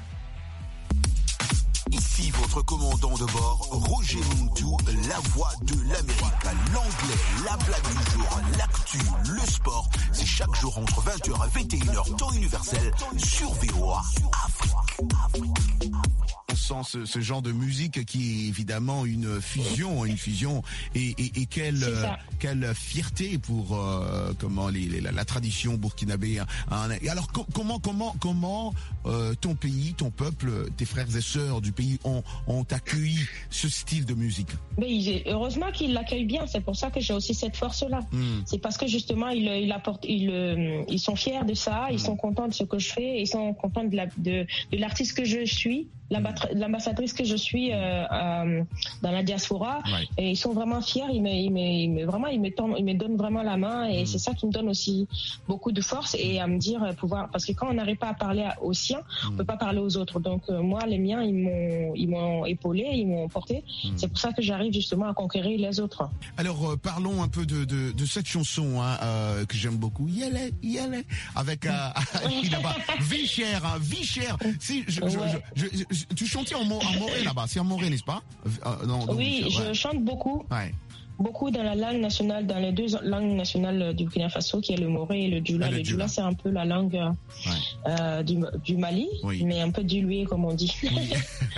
Ici votre commandant de bord, Roger Montou, la voix de l'Amérique, l'anglais, la blague du jour, l'actu, le sport. C'est chaque jour entre vingt heures et vingt et une heures, temps universel, sur V O A Afrique.
dans ce, ce genre de musique qui est évidemment une fusion, une fusion. Et, et, et quelle, quelle fierté pour euh, comment les, les, la, la tradition burkinabé. Hein. Et alors co- comment comment comment euh, ton pays, ton peuple, tes frères et sœurs du pays ont, ont accueilli ce style de musique?
Mais ils, heureusement qu'ils l'accueillent bien. C'est pour ça que j'ai aussi cette force-là. Mm. C'est parce que justement ils, ils apportent, ils, ils sont fiers de ça, ils mm. sont contents de ce que je fais, ils sont contents de, la, de, de l'artiste que je suis, l'ambassadrice que je suis euh, euh, dans la diaspora, ouais. Et ils sont vraiment fiers. Ils me, ils me, ils me vraiment, ils me, tendent, ils me donnent vraiment la main, et mm. c'est ça qui me donne aussi beaucoup de force et à me dire pouvoir, parce que quand on n'arrive pas à parler aux siens, mm. on peut pas parler aux autres. Donc euh, moi, les miens, ils m'ont, ils m'ont épaulé, ils m'ont porté. Mm. C'est pour ça que j'arrive justement à conquérir les autres.
Alors euh, parlons un peu de, de, de cette chanson hein, euh, que j'aime beaucoup. Yelle, yelle, avec euh, là-bas, vie chère, hein, vie chère. Si je, ouais. je, je, je, tu chantais en, en moré là-bas, c'est en moré, n'est-ce pas? euh, non, non,
Oui,
ouais.
je chante beaucoup.
Ouais.
Beaucoup dans la langue nationale, dans les deux langues nationales du Burkina Faso, qui est le moré et le djoula. Ah, le, le djoula, c'est un peu la langue ouais. euh, du, du Mali, oui. mais un peu diluée, comme on dit. Oui.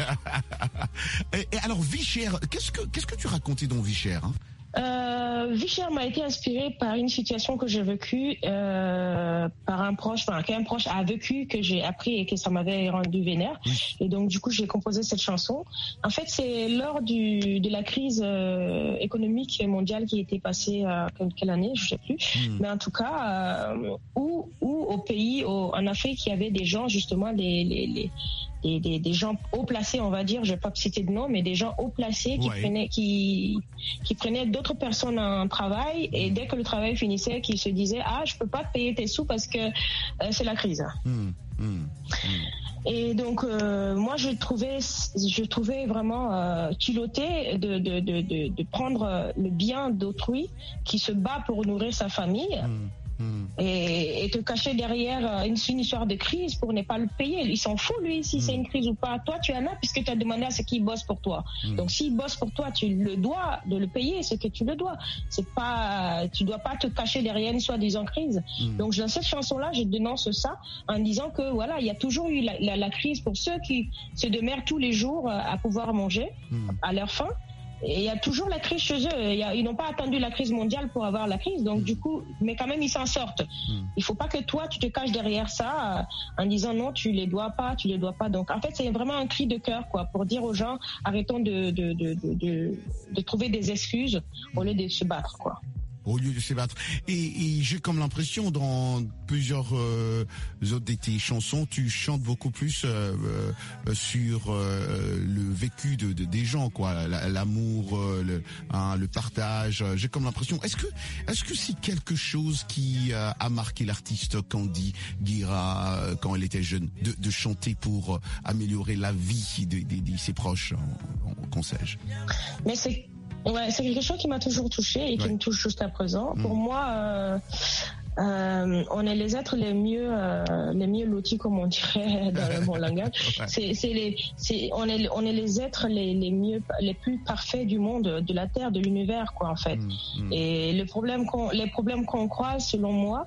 et, et alors, vie chère, qu'est-ce que, qu'est-ce que tu racontais dans vie chère hein?
Euh, Vie chère m'a été inspirée par une situation que j'ai vécue, euh, par un proche, enfin qu'un proche a vécu, que j'ai appris et que ça m'avait rendu vénère. Oui. Et donc du coup j'ai composé cette chanson. En fait c'est lors du de la crise euh, économique mondiale qui était passée à euh, quelle année, je sais plus. Mmh. Mais en tout cas euh, où où au pays, au, en Afrique, il y avait des gens justement les les les Des, des, des gens haut placés, on va dire, je vais pas citer de nom, mais des gens haut placés qui ouais. prenaient, qui, qui prenaient d'autres personnes en travail, et dès que le travail finissait, qui se disaient, ah, je peux pas te payer tes sous parce que euh, c'est la crise. Mmh, mmh, mmh. Et donc, euh, moi, je trouvais, je trouvais vraiment euh, culotté de, de, de, de, de prendre le bien d'autrui qui se bat pour nourrir sa famille. Mmh. Et, et te cacher derrière une, une histoire de crise pour ne pas le payer. Il s'en fout, lui, si mmh. c'est une crise ou pas. Toi, tu en as puisque tu as demandé à ce qu'il bosse pour toi. Mmh. Donc, s'il bosse pour toi, tu le dois de le payer, ce que tu le dois. C'est pas, tu dois pas te cacher derrière une soi-disant crise. Mmh. Donc, dans cette chanson-là, je dénonce ça en disant que voilà, il y a toujours eu la, la, la crise pour ceux qui se démerdent tous les jours à pouvoir manger mmh. à leur faim. Et il y a toujours la crise chez eux. Il y a, ils n'ont pas attendu la crise mondiale pour avoir la crise. Donc, mmh. du coup, mais quand même, ils s'en sortent. Mmh. Il faut pas que toi, tu te caches derrière ça euh, en disant non, tu les dois pas, tu les dois pas. Donc, en fait, c'est vraiment un cri de cœur, quoi, pour dire aux gens, arrêtons de, de, de, de, de, de trouver des excuses au lieu de se battre, quoi.
Au lieu de se battre. Et, et j'ai comme l'impression dans plusieurs euh, autres de tes chansons, tu chantes beaucoup plus euh, euh, sur euh, le vécu de, de des gens, quoi, l'amour, euh, le, hein, le partage. J'ai comme l'impression. Est-ce que est-ce que c'est quelque chose qui euh, a marqué l'artiste Kandi Guira euh, quand elle était jeune, de, de chanter pour euh, améliorer la vie de, de, de ses proches, qu'on sais-je.
Mais c'est Ouais, c'est quelque chose qui m'a toujours touchée et qui ouais. me touche jusqu'à présent. Mmh. Pour moi, euh, euh, on est les êtres les mieux, euh, les mieux lotis, comme on dirait dans le bon langage. Ouais. C'est, c'est les, c'est, on est, on est les êtres les, les mieux, les plus parfaits du monde, de la terre, de l'univers, quoi, en fait. Mmh. Mmh. Et le problème qu'on, les problèmes qu'on croise, selon moi,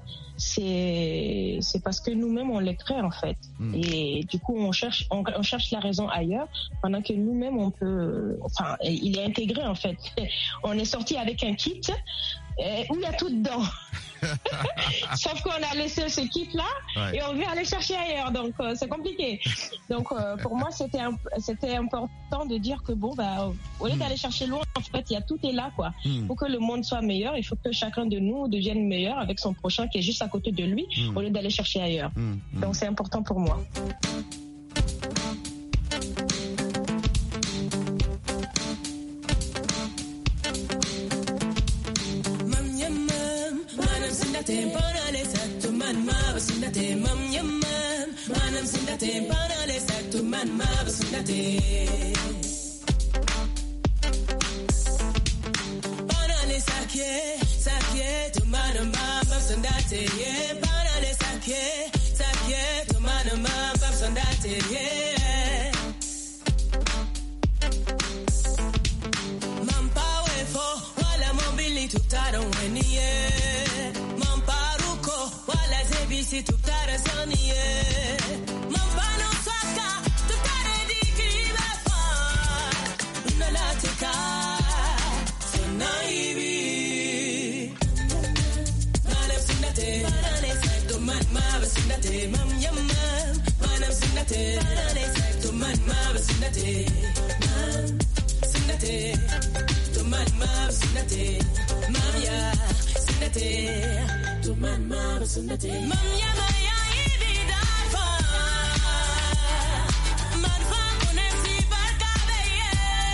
c'est c'est parce que nous-mêmes on les crée en fait. Mmh. Et du coup on cherche on, on cherche la raison ailleurs pendant que nous-mêmes on peut, enfin il est intégré en fait. On est sorti avec un kit euh, où il y a tout dedans. Sauf qu'on a laissé ce kit là ouais. et on veut aller chercher ailleurs, donc euh, c'est compliqué. Donc euh, pour moi c'était un, c'était important de dire que bon bah au lieu mmh. d'aller chercher loin, en fait il y a tout est là, quoi. Mmh. Pour que le monde soit meilleur, il faut que chacun de nous devienne meilleur avec son prochain qui est juste à côté de lui, mmh. au lieu d'aller chercher ailleurs. Mmh. Donc c'est important pour moi.
Tutara Sony, Mampano Saka, Tutara Diki, Sindate, to man ma Sindate, man Sindate, to man ma Sindate, Mamia Sindate, to man ma Sindate, Mamia Maya Ibida fa, man fa konesi barkabe,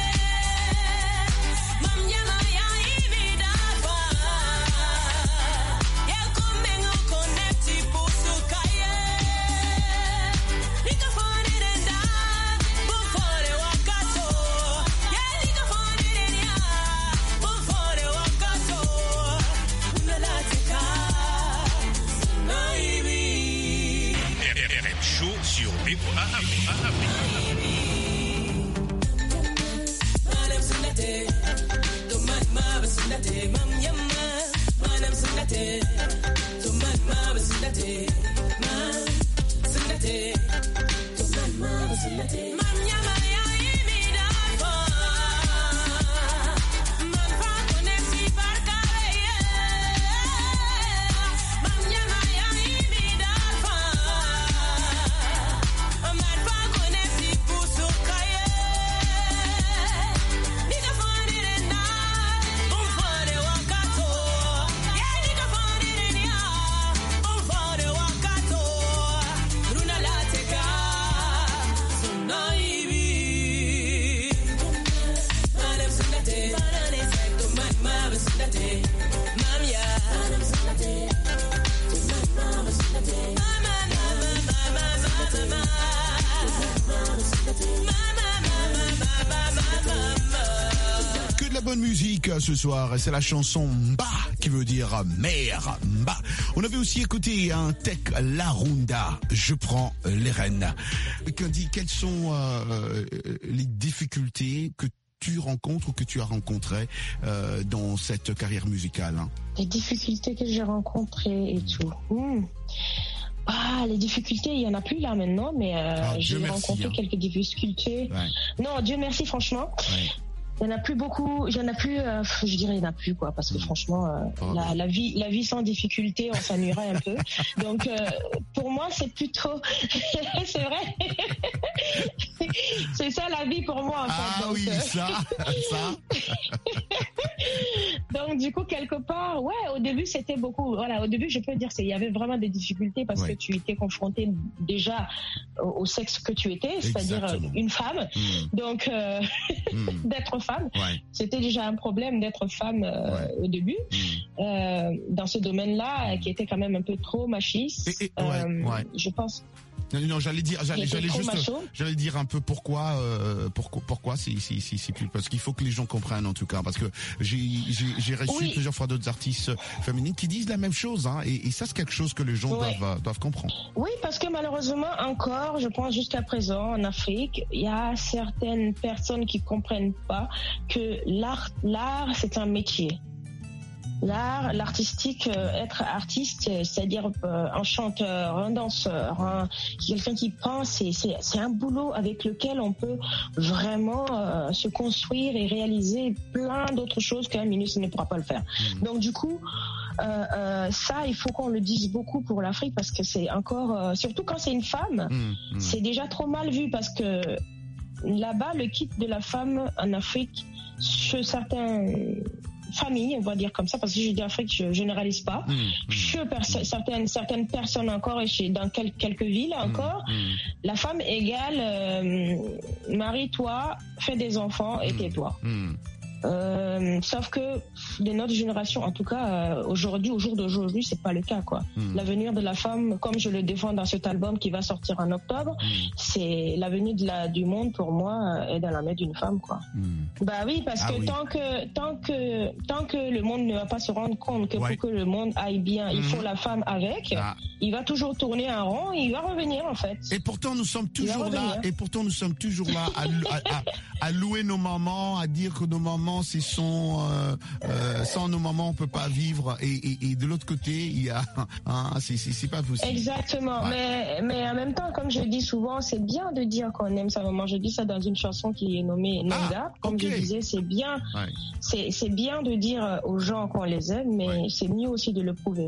Mamia Maya Ibida fa, ya kumengo koneti pusukaye.
R M Show sur B O A A.
Madame Sindate, Tomat Mab Sindate, Mam Yamma, Madame Sindate, Tomat Mab Sindate, Mam Sindate, Tomat Mab Sindate, Mam Yamma ya Ibida fa, Man fa konesi barkaye, Mam Yamma ya Ibida fa, Man fa konesi pusukaye.
Que de la bonne musique ce soir, c'est la chanson Mba qui veut dire mère. Mba. On avait aussi écouté un Tech La Runda, je prends les rênes. Candy, quelles sont euh, les difficultés que tu rencontres ou que tu as rencontrées euh, dans cette carrière musicale, hein?
Les difficultés que j'ai rencontrées et tout. Mmh. Ah, les difficultés, il y en a plus là maintenant, mais euh,
ah,
j'ai
merci,
rencontré
hein.
quelques difficultés.
Ouais.
Non, Dieu merci, franchement.
Ouais.
Il y en a plus beaucoup, il y en a plus, euh, je dirais il y en a plus quoi, parce que mmh. franchement, euh, oh. la, la vie, la vie sans difficulté, on s'ennuierait un peu. Donc euh, pour moi, c'est plutôt, c'est vrai, c'est ça la vie pour moi en fait.
Ah
donc,
oui,
euh...
ça, ça.
Donc du coup quelque part, ouais, au début c'était beaucoup. Voilà, au début je peux dire c'est, il y avait vraiment des difficultés parce ouais. que tu étais confronté déjà au, au sexe que tu étais, c'est-à-dire Exactement. une femme. Mmh. Donc euh, mmh. d'être femme. Ouais. C'était déjà un problème d'être femme euh, ouais. au début mmh. euh, dans ce domaine-là qui était quand même un peu trop machiste. Et, et, ouais, euh, ouais. Je pense.
Non, non, j'allais dire, j'allais, j'allais juste, macho. j'allais dire un peu pourquoi, euh, pourquoi, pourquoi c'est, c'est, c'est, c'est plus, parce qu'il faut que les gens comprennent en tout cas, parce que j'ai, j'ai, j'ai reçu oui. plusieurs fois d'autres artistes féminines qui disent la même chose, hein, et, et ça c'est quelque chose que les gens ouais. doivent, doivent comprendre.
Oui, parce que malheureusement encore, je pense jusqu'à présent en Afrique, il y a certaines personnes qui comprennent pas que l'art, l'art c'est un métier. L'art, l'artistique, euh, être artiste, c'est-à-dire euh, un chanteur, un danseur, un, quelqu'un qui pense, c'est, c'est, c'est un boulot avec lequel on peut vraiment euh, se construire et réaliser plein d'autres choses qu'un ministre ne pourra pas le faire. Mmh. Donc du coup, euh, euh, ça, il faut qu'on le dise beaucoup pour l'Afrique parce que c'est encore, euh, surtout quand c'est une femme, mmh. Mmh. c'est déjà trop mal vu parce que là-bas, le kit de la femme en Afrique, chez certains famille, on va dire comme ça, parce que je dis Afrique, je généralise pas. Mmh, mmh, chez perso- mmh. certaines certaines personnes encore et chez dans quel, quelques villes encore, mmh, mmh. la femme égale euh, marie-toi, fais des enfants et mmh, tais-toi. Mmh. Euh, sauf que de notre génération, en tout cas euh, aujourd'hui, au jour d'aujourd'hui, c'est pas le cas quoi. Mmh. L'avenir de la femme, comme je le défends dans cet album qui va sortir en octobre, mmh. c'est l'avenir de la du monde pour moi euh, est dans la main d'une femme quoi. Mmh. Bah oui, parce ah que oui. tant que tant que tant que le monde ne va pas se rendre compte que ouais. pour que le monde aille bien, mmh. il faut la femme avec, ah. il va toujours tourner un rond, et il va revenir en fait.
Et pourtant nous sommes toujours là, et pourtant nous sommes toujours là à, à, à, à louer nos mamans, à dire que nos mamans c'est son euh, euh, sans nos mamans on peut pas vivre et, et, et de l'autre côté il y a hein, c'est, c'est, c'est pas possible.
Exactement, ouais. mais mais en même temps comme je dis souvent c'est bien de dire qu'on aime sa maman. Je dis ça dans une chanson qui est nommée Nanga. Ah, comme okay. je disais c'est bien ouais. c'est c'est bien de dire aux gens qu'on les aime mais ouais. c'est mieux aussi de le prouver.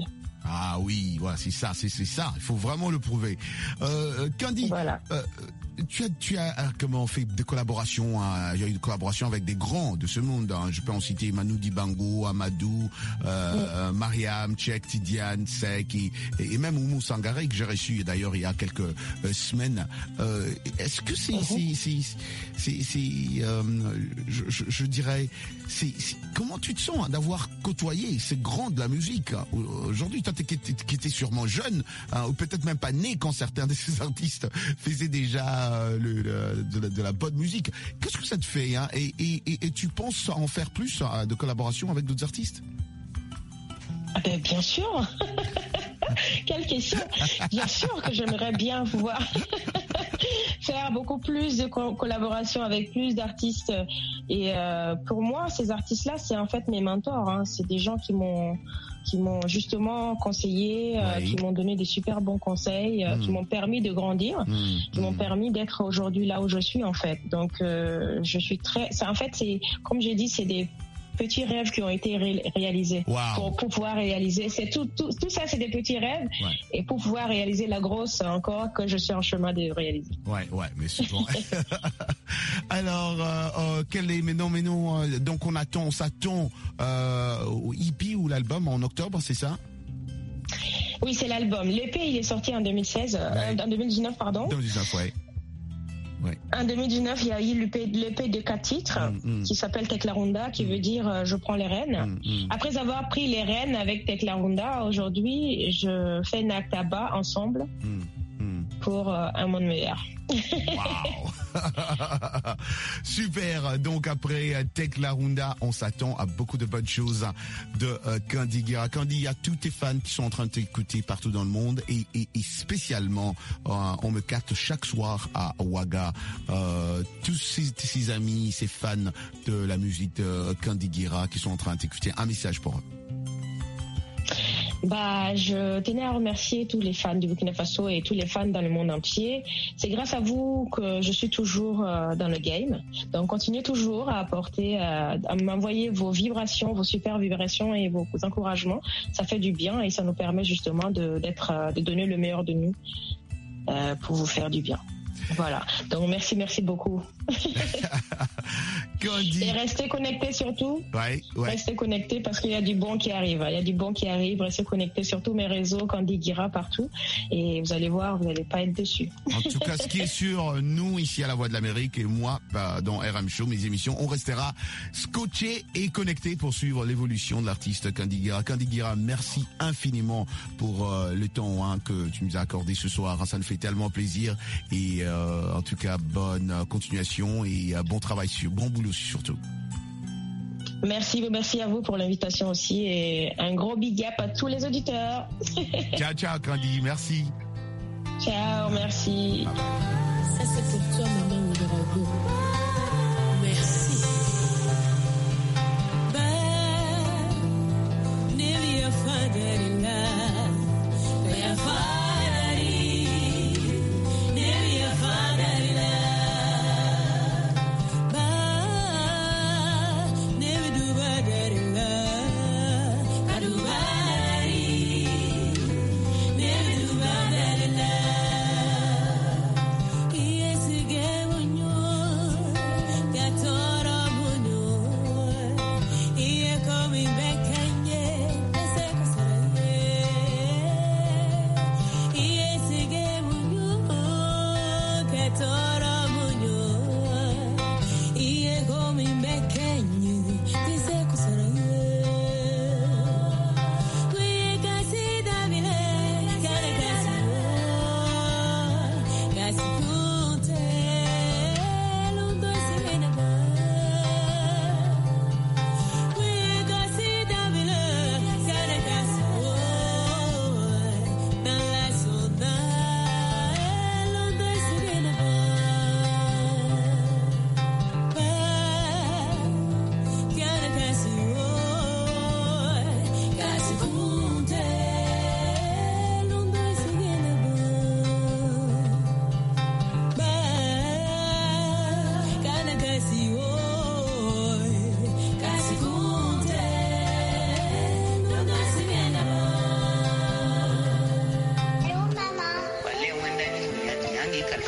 Ah oui, voilà, c'est ça, c'est c'est ça. Il faut vraiment le prouver. Euh, Candy, voilà. euh, tu as tu as comment fait des collaborations, hein, il y a eu des collaborations avec des grands de ce monde. Hein. Je peux en citer Manu Dibango, Amadou, euh, oui. Mariam, Tchèque, Tidiane, Sek et, et même Oumou Sangaré que j'ai reçu d'ailleurs il y a quelques euh, semaines. Euh, est-ce que c'est uh-huh. c'est c'est c'est euh, je, je, je dirais c'est, c'est comment tu te sens hein, d'avoir côtoyé ces grands de la musique hein. Aujourd'hui, toi qui étais, qui était sûrement jeune hein, ou peut-être même pas né quand certains de ces artistes faisaient déjà euh, le, le, de, la, de la bonne musique. Qu'est-ce que ça te fait hein, et, et, et, et tu penses en faire plus hein, de collaboration avec d'autres artistes?
Ah ben, bien sûr. Quelle question. Bien sûr que j'aimerais bien pouvoir faire beaucoup plus de co- collaboration avec plus d'artistes. Et euh, pour moi, ces artistes-là, c'est en fait mes mentors. Hein. C'est des gens qui m'ont qui m'ont justement conseillé, euh, oui. qui m'ont donné des super bons conseils, euh, mmh. qui m'ont permis de grandir, mmh. qui m'ont permis d'être aujourd'hui là où je suis en fait. Donc euh, je suis très. C'est, en fait, c'est comme j'ai dit, c'est des petits rêves qui ont été ré- réalisés wow. pour, pour pouvoir réaliser. C'est tout, tout, tout ça, c'est des petits rêves. Ouais. Et pour pouvoir réaliser la grosse encore que je suis en chemin de réaliser.
Ouais, ouais, mais souvent. Alors, euh, euh, quel est, mais non, mais non, euh, donc on attend, on s'attend euh, au E P ou l'album en octobre, c'est ça?
Oui, c'est l'album. L'E P, il est sorti en deux mille seize, ouais. euh, en deux mille dix-neuf, pardon.
deux mille dix-neuf, ouais. Ouais.
En deux mille dix-neuf, il y a eu l'E P, l'E P de quatre titres mm, mm. qui s'appelle Teklarunda, qui mm. veut dire euh, je prends les rênes. Mm, mm. Après avoir pris les rênes avec Teklarunda, aujourd'hui, je fais Naktaba ensemble mm, mm. pour euh, un monde meilleur.
Wow. Super. Donc après Teklarunda, on s'attend à beaucoup de bonnes choses de euh, Candy Guira. Candy, il y a tous tes fans qui sont en train de t'écouter partout dans le monde et, et, et spécialement, euh, on me capte chaque soir à Ouaga. Euh, tous ces, ces amis, ces fans de la musique de Candy Guira qui sont en train de t'écouter. Un message pour eux.
Bah, je tenais à remercier tous les fans du Burkina Faso et tous les fans dans le monde entier. C'est grâce à vous que je suis toujours euh, dans le game. Donc, continuez toujours à apporter, euh, à m'envoyer vos vibrations, vos super vibrations et vos encouragements. Ça fait du bien et ça nous permet justement de, d'être, euh, de donner le meilleur de nous euh, pour vous faire du bien. Voilà. Donc, merci, merci beaucoup. Et restez connectés surtout.
Ouais, ouais.
Restez connectés parce qu'il y a du bon qui arrive. Il y a du bon qui arrive. Restez connectés sur tous mes réseaux, Candy Guira partout. Et vous allez voir, vous n'allez pas être déçus.
En tout cas, ce qui est sûr, nous, ici à La Voix de l'Amérique et moi, bah, dans R M Show, mes émissions, on restera scotchés et connectés pour suivre l'évolution de l'artiste Candy Guira. Candy Guira, merci infiniment pour euh, le temps hein, que tu nous as accordé ce soir. Ça nous fait tellement plaisir. Et euh, en tout cas, bonne continuation et euh, bon travail, sur, bon boulot surtout.
Merci, merci à vous pour l'invitation aussi et un gros big up à tous les auditeurs.
Ciao, ciao, Candy, merci.
Ciao, merci.
Ça, c'est pour toi, maman Ouédraogo. Merci.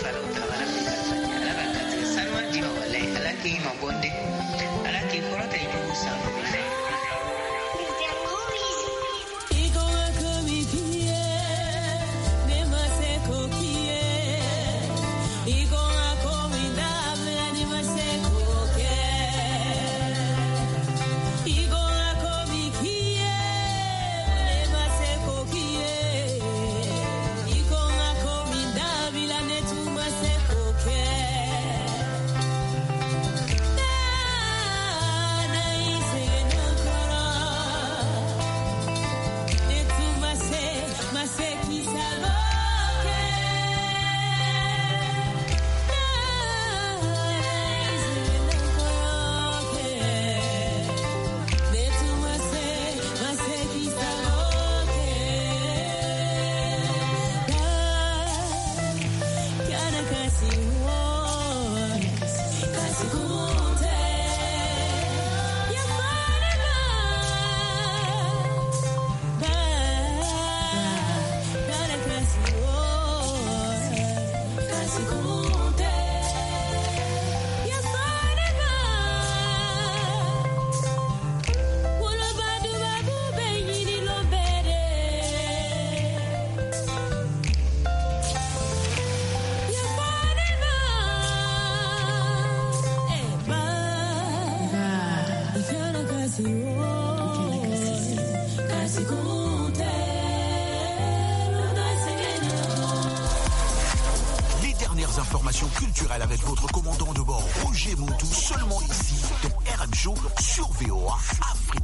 Information culturelle avec votre commandant de bord Roger Montou, seulement ici dans R M Show sur V O A Afrique.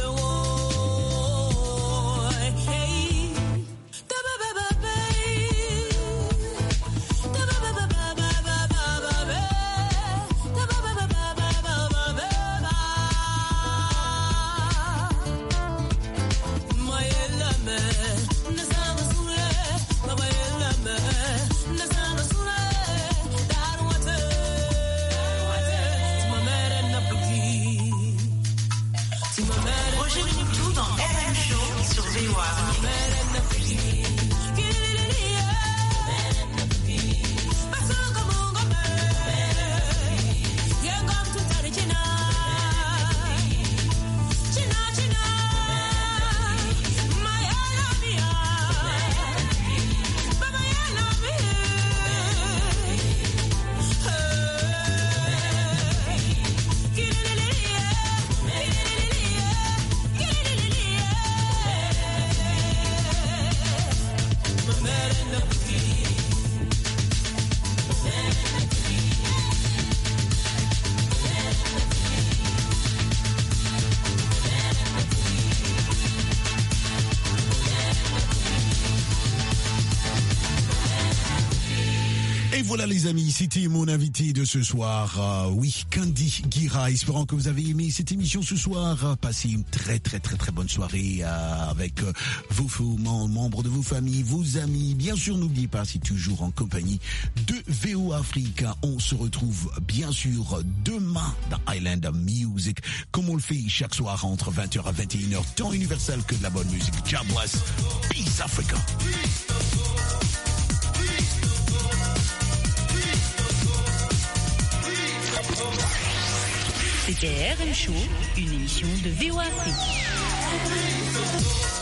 Baby
Et voilà les amis, c'était mon invité de ce soir, euh, oui, Candy Guira. Espérant que vous avez aimé cette émission ce soir. Passez une très très très très bonne soirée euh, avec euh, vos, vos membres de vos familles, vos amis. Bien sûr, n'oubliez pas, c'est toujours en compagnie de V O Africa. On se retrouve bien sûr demain dans Island Music, comme on le fait chaque soir entre vingt heures à vingt et une heures, temps universel que de la bonne musique. God bless. Peace Africa.
C'était R M Show, une émission de V O Afrique.